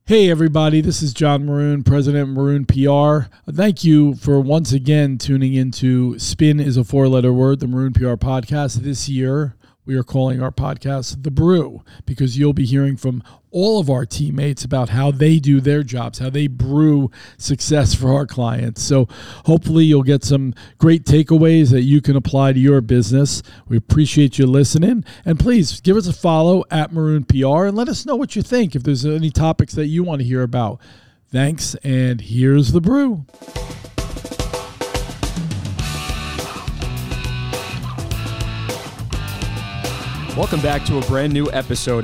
Hey everybody, this is John Maroon, President of Maroon PR. Thank you for once again tuning into Spin is a four-letter word, the Maroon PR podcast. This year, we are calling our podcast The Brew because you'll be hearing from all of our teammates about how they do their jobs, how they brew success for our clients. So hopefully you'll get some great takeaways that you can apply to your business. We appreciate you listening. And please give us a follow at Maroon PR and let us know what you think if there's any topics that you want to hear about. Thanks, and here's The Brew. Welcome back to a brand new episode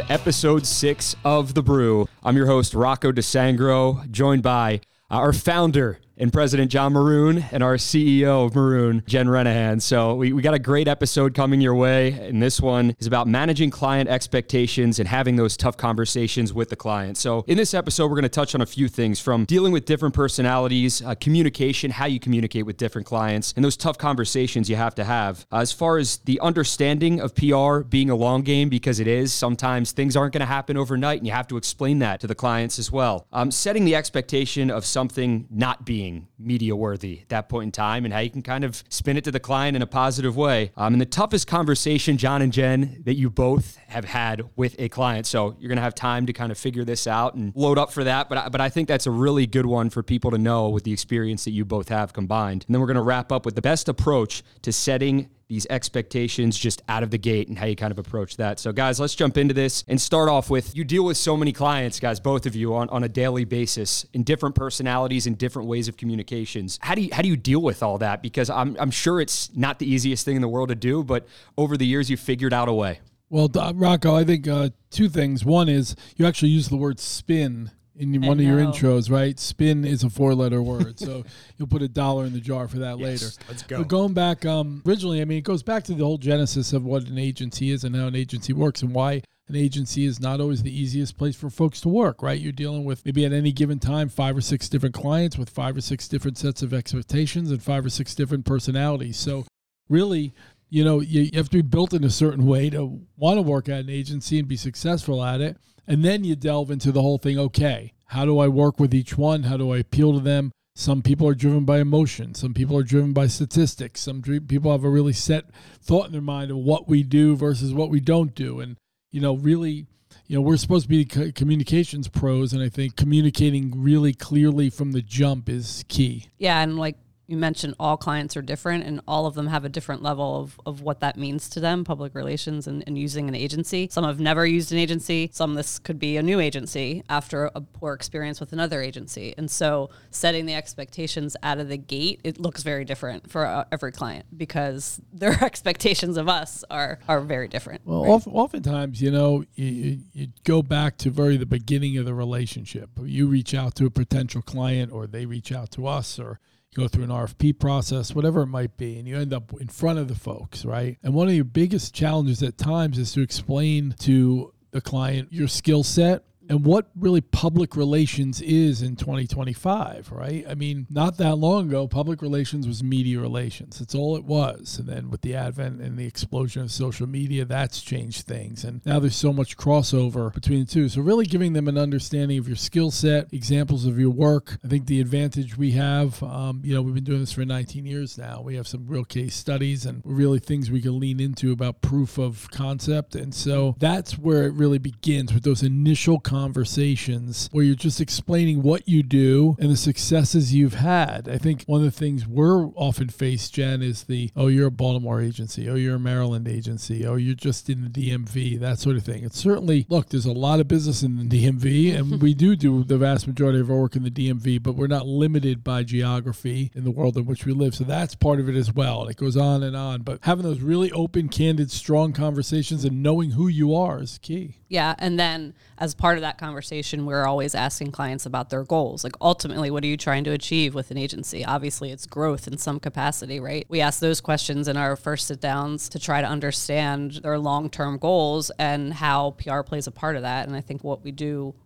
6 of The Brew. I'm your host, Rocco DeSangro, joined by our founder and President John Maroon and our CEO of Maroon, Jen Renahan. So we got a great episode coming your way, and this one is about managing client expectations and having those tough conversations with the client. So in this episode, we're going to touch on a few things from dealing with different personalities, communication, how you communicate with different clients, and those tough conversations you have to have. As far as the understanding of PR being a long game, because it is, sometimes things aren't going to happen overnight, and you have to explain that to the clients as well. Setting the expectation of something not being media worthy at that point in time and how you can kind of spin it to the client in a positive way. And the toughest conversation, John and Jen, that you both have had with a client. So you're going to have time to kind of figure this out and load up for that. But I think that's a really good one for people to know with the experience that you both have combined. And then we're going to wrap up with the best approach to setting these expectations just out of the gate and how you kind of approach that. So guys, let's jump into this and start off with, you deal with so many clients, guys, both of you on a daily basis in different personalities and different ways of communications. How do you deal with all that? Because I'm sure it's not the easiest thing in the world to do, but over the years, you've figured out a way. Well, Rocco, I think two things. One is you actually use the word spin in one of your intros, right? Spin is a four-letter word. So you'll put $1 in the jar for that later. Let's go. But going back, originally, I mean, it goes back to the whole genesis of what an agency is and how an agency works and why an agency is not always the easiest place for folks to work, right? You're dealing with maybe at any given time 5 or 6 different clients with 5 or 6 different sets of expectations and 5 or 6 different personalities. So really, you know, you have to be built in a certain way to want to work at an agency and be successful at it. And then you delve into the whole thing. Okay, how do I work with each one? How do I appeal to them? Some people are driven by emotion. Some people are driven by statistics. Some people have a really set thought in their mind of what we do versus what we don't do. And, you know, really, you know, we're supposed to be communications pros. And I think communicating really clearly from the jump is key. Yeah. And like you mentioned, all clients are different and all of them have a different level of what that means to them, public relations and using an agency. Some have never used an agency. Some, this could be a new agency after a poor experience with another agency. And so setting the expectations out of the gate, it looks very different for every client because their expectations of us are very different. Well, right? oftentimes, you know, you go back to the beginning of the relationship. You reach out to a potential client or they reach out to us, or you go through an RFP process, whatever it might be, and you end up in front of the folks, right? And one of your biggest challenges at times is to explain to the client your skill set and what really public relations is in 2025, right? I mean, not that long ago, public relations was media relations. That's all it was. And then with the advent and the explosion of social media, that's changed things. And now there's so much crossover between the two. So really giving them an understanding of your skill set, examples of your work. I think the advantage we have, you know, we've been doing this for 19 years now. We have some real case studies and really things we can lean into about proof of concept. And so that's where it really begins, with those initial conversations where you're just explaining what you do and the successes you've had. I think one of the things we're often faced, Jen, is oh, you're a Baltimore agency. Oh, you're a Maryland agency. Oh, you're just in the DMV, that sort of thing. It's certainly, look, there's a lot of business in the DMV, and we do the vast majority of our work in the DMV, but we're not limited by geography in the world in which we live. So that's part of it as well. And it goes on and on. But having those really open, candid, strong conversations and knowing who you are is key. Yeah. And then as part of that conversation, we're always asking clients about their goals. Like, ultimately, what are you trying to achieve with an agency? Obviously, it's growth in some capacity, right? We ask those questions in our first sit downs to try to understand their long-term goals and how PR plays a part of that. And I think what we do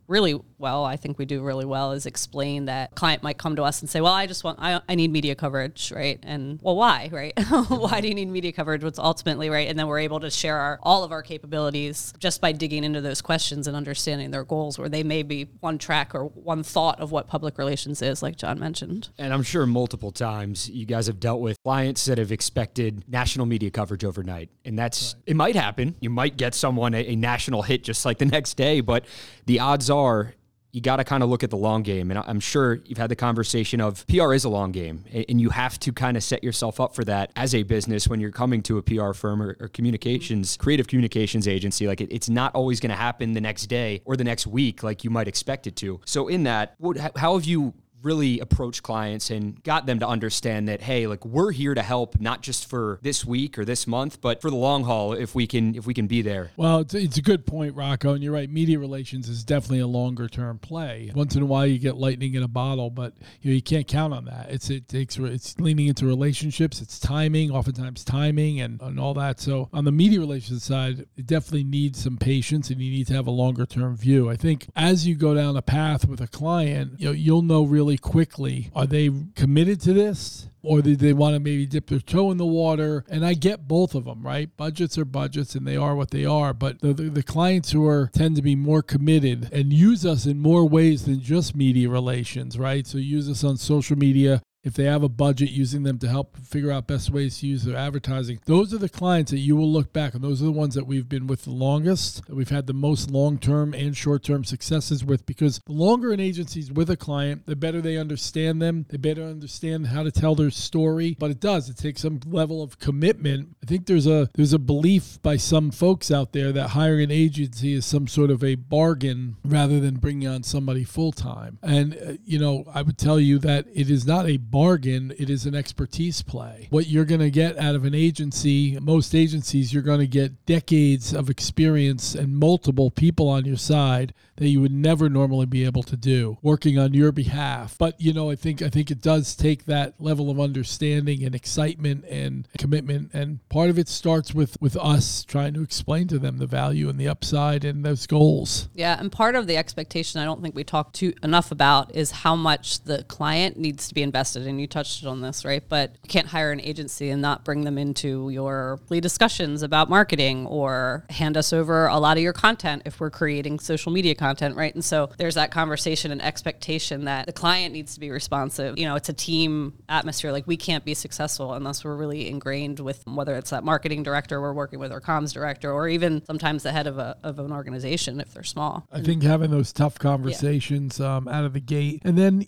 really well, I think we do really well, is explain that client might come to us and say, well, I need media coverage, right? And well, why, right? Why do you need media coverage? What's ultimately, right? And then we're able to share all of our capabilities just by digging into those questions and understanding their goals, where they may be one track or one thought of what public relations is, like John mentioned. And I'm sure multiple times you guys have dealt with clients that have expected national media coverage overnight. And that's, right. It might happen. You might get someone a national hit just like the next day, but the odds are you got to kind of look at the long game. And I'm sure you've had the conversation of PR is a long game, and you have to kind of set yourself up for that as a business when you're coming to a PR firm or creative communications agency. Like it's not always going to happen the next day or the next week like you might expect it to. So in that, how have you really approach clients and got them to understand that, hey, like we're here to help, not just for this week or this month, but for the long haul, if we can be there? Well, it's a good point, Rocco, and you're right. Media relations is definitely a longer term play. Once in a while you get lightning in a bottle, but you can't count on that. It's leaning into relationships, it's timing, oftentimes timing and all that. So on the media relations side, it definitely needs some patience, and you need to have a longer term view. I think as you go down a path with a client, you'll know really quickly, are they committed to this, or do they want to maybe dip their toe in the water? And I get both of them, right? Budgets are budgets, and they are what they are. But the clients who tend to be more committed and use us in more ways than just media relations, right? So use us on social media. If they have a budget, using them to help figure out best ways to use their advertising. Those are the clients that you will look back, and those are the ones that we've been with the longest, that we've had the most long-term and short-term successes with, because the longer an agency's with a client, the better they understand them, they better understand how to tell their story. But it takes some level of commitment. I think there's a belief by some folks out there that hiring an agency is some sort of a bargain rather than bringing on somebody full-time. And, I would tell you that it is not a bargain, it is an expertise play. What you're going to get out of an agency, most agencies, you're going to get decades of experience and multiple people on your side that you would never normally be able to do, working on your behalf. But, I think it does take that level of understanding and excitement and commitment. And part of it starts with us trying to explain to them the value and the upside and those goals. Yeah, and part of the expectation I don't think we talk enough about is how much the client needs to be invested. And you touched on this, right? But you can't hire an agency and not bring them into your discussions about marketing, or hand us over a lot of your content if we're creating social media content, right? And so there's that conversation and expectation that the client needs to be responsive. It's a team atmosphere. Like, we can't be successful unless we're really ingrained with, whether it's that marketing director we're working with, or comms director, or even sometimes the head of an organization if they're small. I think having those tough conversations out of the gate. And then,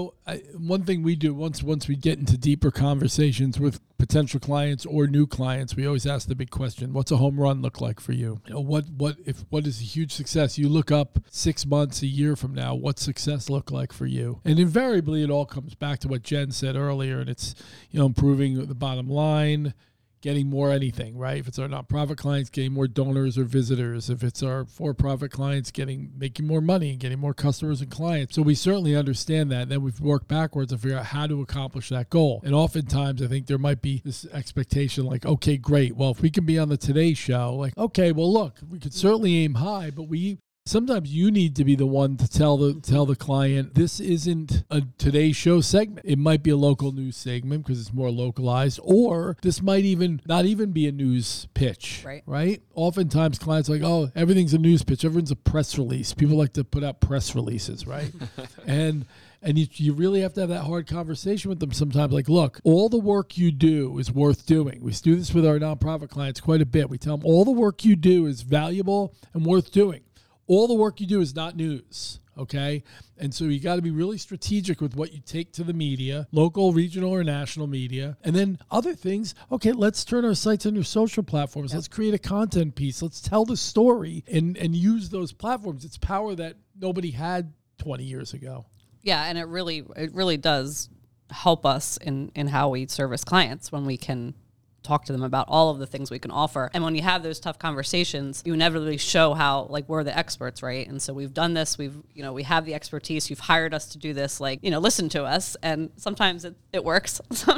one thing we do once we get into deeper conversations with potential clients or new clients, we always ask the big question: what's a home run look like for you? What is a huge success? You look up 6 months, a year from now, what's success look like for you? And invariably, it all comes back to what Jen said earlier, and it's improving the bottom line, getting more anything, right? If it's our nonprofit clients, getting more donors or visitors. If it's our for-profit clients, making more money and getting more customers and clients. So we certainly understand that. Then we've worked backwards to figure out how to accomplish that goal. And oftentimes, I think there might be this expectation like, okay, great. Well, if we can be on the Today Show, like, okay, well, look, we could certainly aim high, but sometimes you need to be the one to tell the client, this isn't a Today Show segment. It might be a local news segment because it's more localized, or this might not even be a news pitch, right? Oftentimes clients are like, oh, everything's a news pitch. Everyone's a press release. People like to put out press releases, right? And you really have to have that hard conversation with them sometimes. Like, look, all the work you do is worth doing. We do this with our nonprofit clients quite a bit. We tell them all the work you do is valuable and worth doing. All the work you do is not news, okay? And so you got to be really strategic with what you take to the media, local, regional, or national media. And then other things, okay, let's turn our sites on your social platforms. Yep. Let's create a content piece. Let's tell the story and use those platforms. It's power that nobody had 20 years ago. Yeah, and it really does help us in how we service clients when we can talk to them about all of the things we can offer. And when you have those tough conversations, you inevitably show how, like, we're the experts, right? And so we've done this, we have the expertise, you've hired us to do this, listen to us. And sometimes it works,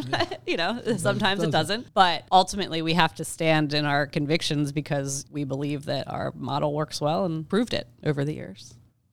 sometimes it doesn't. But ultimately we have to stand in our convictions because we believe that our model works well and proved it over the years.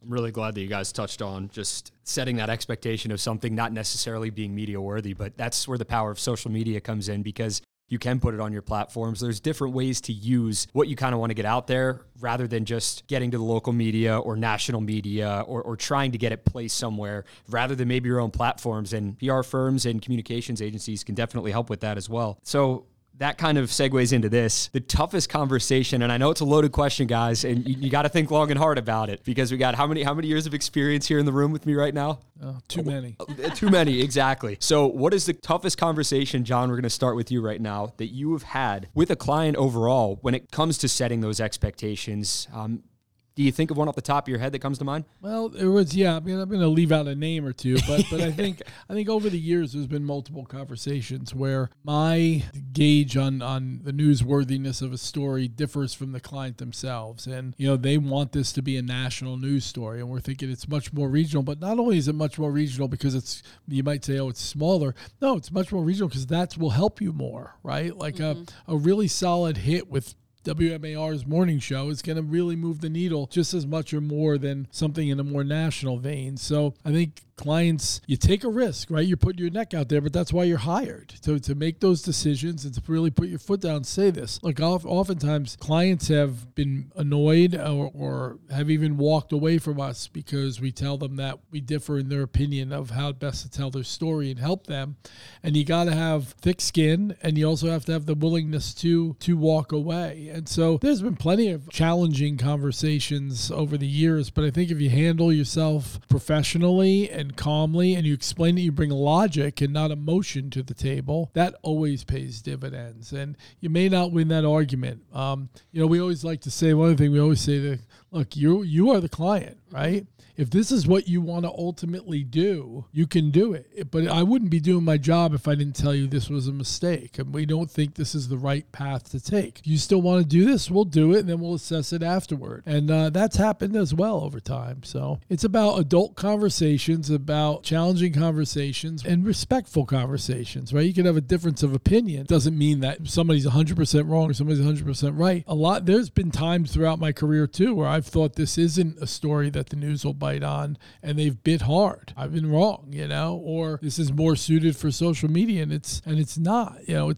I'm really glad that you guys touched on just setting that expectation of something not necessarily being media worthy, but that's where the power of social media comes in, because you can put it on your platforms. There's different ways to use what you kind of want to get out there rather than just getting to the local media or national media or trying to get it placed somewhere rather than maybe your own platforms. And PR firms and communications agencies can definitely help with that as well. So that kind of segues into this, the toughest conversation. And I know it's a loaded question, guys, and you got to think long and hard about it, because we got how many years of experience here in the room with me right now? Too many. Too many, exactly. So what is the toughest conversation, John, we're going to start with you right now, that you have had with a client overall when it comes to setting those expectations? Do you think of one off the top of your head that comes to mind? Well, it was, yeah. I mean, I'm going to leave out a name or two, but I think over the years there's been multiple conversations where my gauge on the newsworthiness of a story differs from the client themselves, and they want this to be a national news story, and we're thinking it's much more regional. But not only is it much more regional because you might say, oh, it's smaller. No, it's much more regional because that will help you more, right? Like a really solid hit with WMAR's morning show is going to really move the needle just as much or more than something in a more national vein. So I think clients, you take a risk, right? You're putting your neck out there, but that's why you're hired. So to make those decisions and to really put your foot down and say this. Look, oftentimes clients have been annoyed or have even walked away from us because we tell them that we differ in their opinion of how best to tell their story and help them. And you got to have thick skin, and you also have to have the willingness to walk away. And so there's been plenty of challenging conversations over the years, but I think if you handle yourself professionally and calmly, and you explain that you bring logic and not emotion to the table, that always pays dividends. And you may not win that argument. We always like to say, one thing we always say that, look, you are the client, right? If this is what you want to ultimately do, you can do it. But I wouldn't be doing my job if I didn't tell you this was a mistake and we don't think this is the right path to take. If you still want to do this, we'll do it, and then we'll assess it afterward. And that's happened as well over time. So it's about adult conversations, about challenging conversations, and respectful conversations, right? You can have a difference of opinion. It doesn't mean that somebody's 100% wrong or somebody's 100% right. There's been times throughout my career too where I've thought this isn't a story that the news will bite on, and they've bit hard. I've been wrong, or this is more suited for social media, and it's not.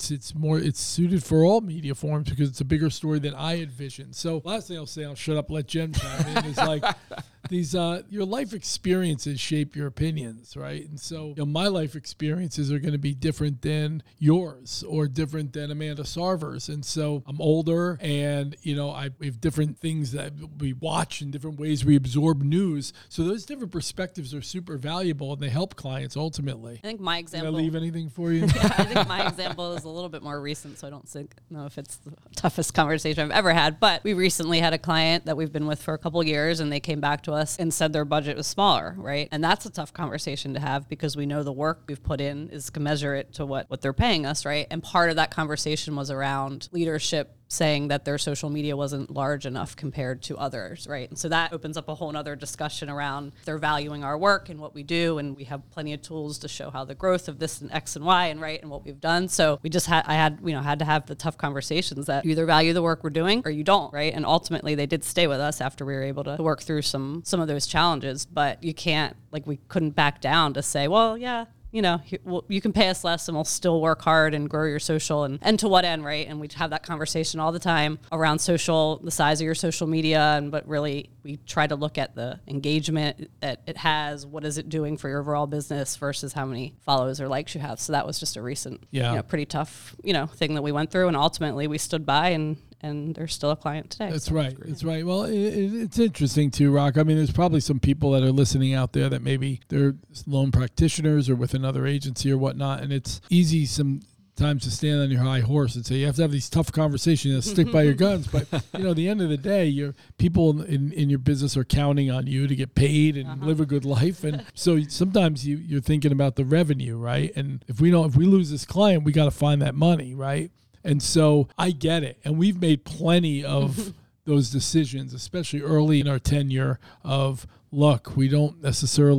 It's suited for all media forms because it's a bigger story than I envisioned. So last thing I'll say, I'll shut up, let Jen chime in, is like these your life experiences shape your opinions, right? And so my life experiences are going to be different than yours or different than Amanda Sarver's. And so I'm older, and we have different things that we watch and different ways we absorb news. So those different perspectives are super valuable, and they help clients ultimately. I think my example. Did I leave anything for you? Yeah, I think my example is a little bit more recent, so I don't know if it's the toughest conversation I've ever had. But we recently had a client that we've been with for a couple of years, and they came back to us and said their budget was smaller, right? And that's a tough conversation to have because we know the work we've put in is commensurate to what they're paying us, right? And part of that conversation was around leadership saying that their social media wasn't large enough compared to others, right? And so that opens up a whole other discussion around they're valuing our work and what we do, and we have plenty of tools to show how the growth of this and X and Y and right and what we've done. So we just had to have the tough conversations that you either value the work we're doing or you don't, right? And ultimately they did stay with us after we were able to work through some of those challenges, but you can't, we couldn't back down to say, well, yeah, you can pay us less and we'll still work hard and grow your social and to what end, right? And we have that conversation all the time around social, the size of your social media, but really we try to look at the engagement that it has, what is it doing for your overall business versus how many follows or likes you have. So that was just a recent, pretty tough, thing that we went through, and ultimately we stood by and they're still a client today. That's right. That's right. Well, it's interesting too, Rock. I mean, there's probably some people that are listening out there that maybe they're lone practitioners or with another agency or whatnot, and it's easy sometimes to stand on your high horse and say you have to have these tough conversations, stick by your guns. But at the end of the day, your people in your business are counting on you to get paid and live a good life, and so sometimes you're thinking about the revenue, right? And if we lose this client, we got to find that money, right? And so I get it. And we've made plenty of those decisions, especially early in our tenure of, look, we don't necessarily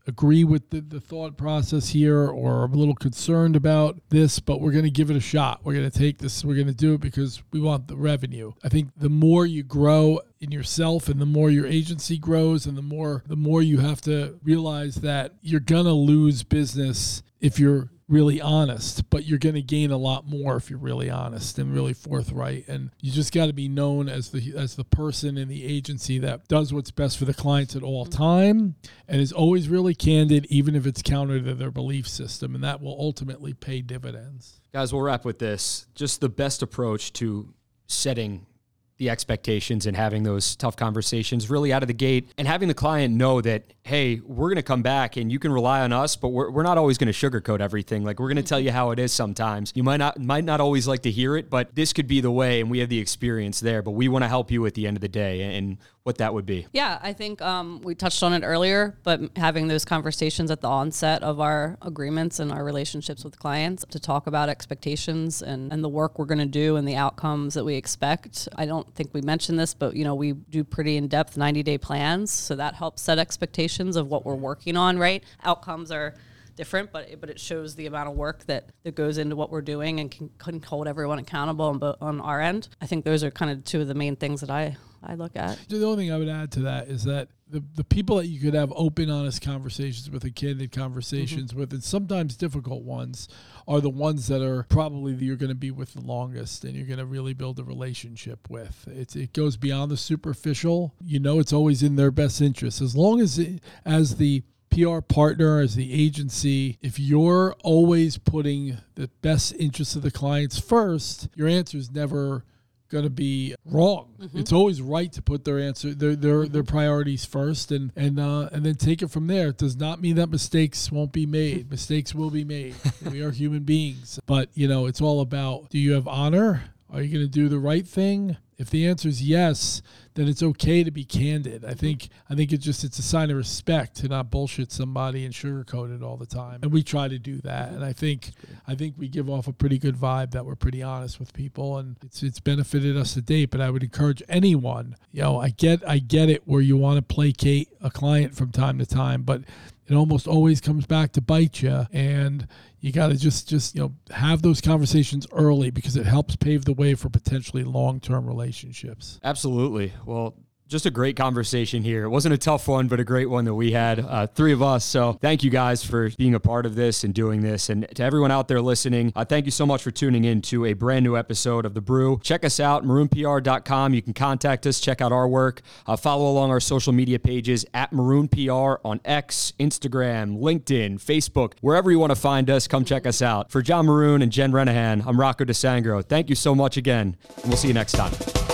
agree with the thought process here, or are a little concerned about this, but we're going to give it a shot. We're going to take this. We're going to do it because we want the revenue. I think the more you grow in yourself and the more your agency grows, and the more you have to realize that you're going to lose business if you're really honest, but you're going to gain a lot more if you're really honest and really forthright. And you just got to be known as the person in the agency that does what's best for the clients at all time and is always really candid, even if it's counter to their belief system. And that will ultimately pay dividends. Guys, we'll wrap with this. Just the best approach to setting the expectations and having those tough conversations really out of the gate, and having the client know that, hey, we're going to come back and you can rely on us, but we're not always going to sugarcoat everything. Like, we're going to tell you how it is sometimes. You might not always like to hear it, but this could be the way, and we have the experience there, but we want to help you at the end of the day, and what that would be. Yeah, I think we touched on it earlier, but having those conversations at the onset of our agreements and our relationships with clients to talk about expectations and the work we're going to do and the outcomes that we expect. I don't think we mentioned this, but we do pretty in-depth 90-day plans, so that helps set expectations of what we're working on, right? Outcomes are different, but it shows the amount of work that goes into what we're doing and can hold everyone accountable on our end. I think those are kind of two of the main things that I look at. The only thing I would add to that is that the people that you could have open, honest conversations with and candid conversations with, and sometimes difficult ones, are the ones that are probably you're going to be with the longest and you're going to really build a relationship with. It goes beyond the superficial. It's always in their best interest. As long as the PR partner, as the agency, if you're always putting the best interests of the clients first, your answer is never going to be wrong. It's always right to put their priorities first, and then take it from there. It does not mean that mistakes won't be made. Mistakes will be made. We are human beings, but it's all about, do you have honor? Are you going to do the right thing? If the answer is yes, then it's okay to be candid. I think it's a sign of respect to not bullshit somebody and sugarcoat it all the time. And we try to do that. And I think we give off a pretty good vibe that we're pretty honest with people, and it's benefited us to date. But I would encourage anyone, I get it where you want to placate a client from time to time, but it almost always comes back to bite you, and you got to just have those conversations early, because it helps pave the way for potentially long-term relationships. Absolutely. Well, just a great conversation here. It wasn't a tough one, but a great one that we had, three of us. So thank you guys for being a part of this and doing this. And to everyone out there listening, thank you so much for tuning in to a brand new episode of The Brew. Check us out, maroonpr.com. You can contact us, check out our work, follow along our social media pages at maroonpr on X, Instagram, LinkedIn, Facebook, wherever you want to find us, come check us out. For John Maroon and Jen Renahan, I'm Rocco DeSangro. Thank you so much again, and we'll see you next time.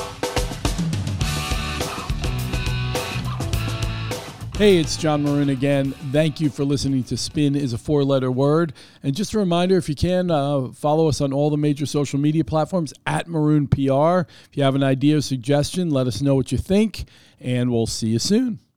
Hey, it's John Maroon again. Thank you for listening to Spin is a 4-letter word. And just a reminder, if you can, follow us on all the major social media platforms at Maroon PR. If you have an idea or suggestion, let us know what you think, and we'll see you soon.